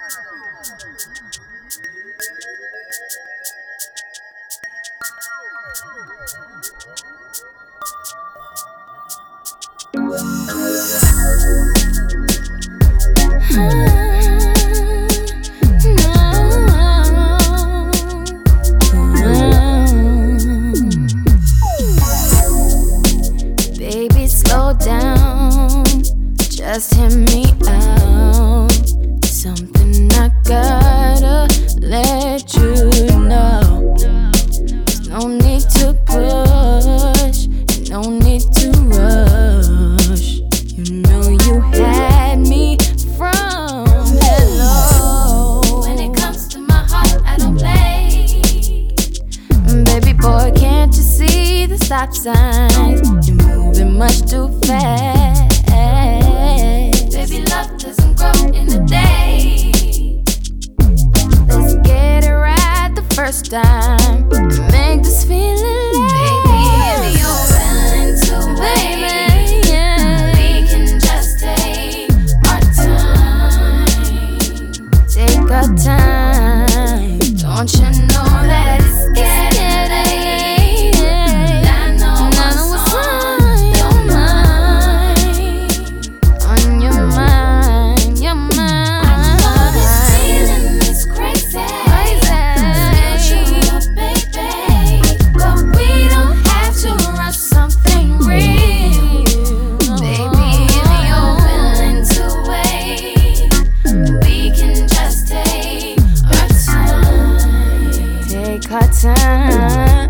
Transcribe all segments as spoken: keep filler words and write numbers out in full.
Baby, slow down, just hear me out. Something I gotta let you know. There's no need to push, no need to rush. You know you had me from hello. When it comes to my heart, I don't play. Baby boy, can't you see the stop signs? You're moving much too fast. Baby, love doesn't grow in a day. Let's get it right the first time and make this feeling last. Baby, if you're willing to wait, yeah, we can just take our time. Take our time. Don't you know that it's getting late? I know what's on your mind. On your mind, your mind. I know this feeling is crazy. Let's get you up, baby. But we don't have to rush something real. Baby, if you're willing to wait, we can just take our time. Take our time.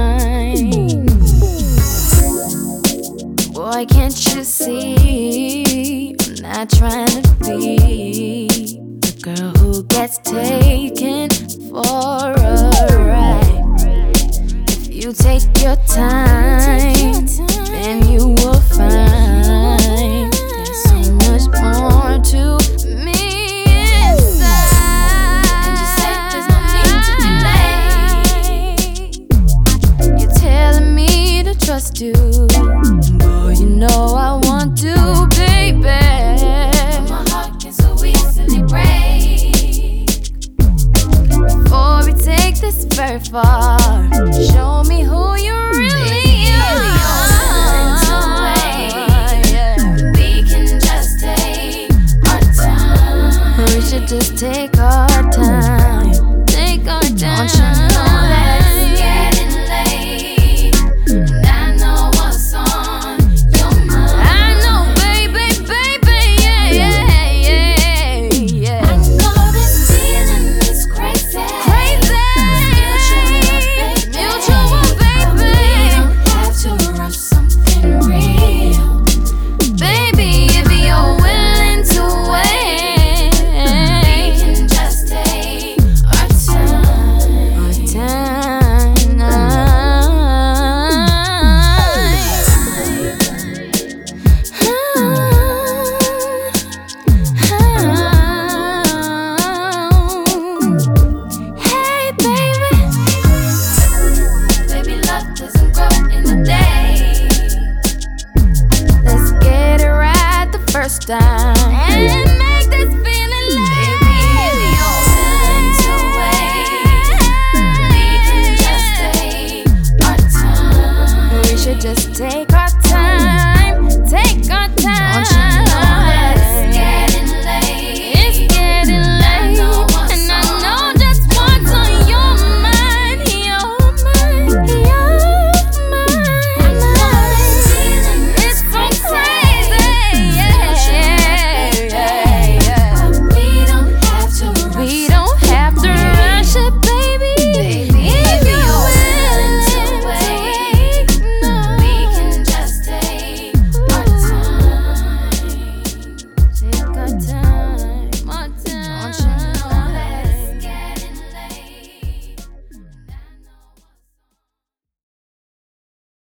Boy, can't you see? I'm not trying to be the girl who gets taken for a ride. If you take your time, then you will find there's so much more to me inside. And you say there's no need to delay. You're telling me to trust you. Boy, you know I want to, baby. But my heart can so easily break. Before we take this very far, show me who you really are. Yeah. We can just take our time. We should just take our time. Take our time. Don't you know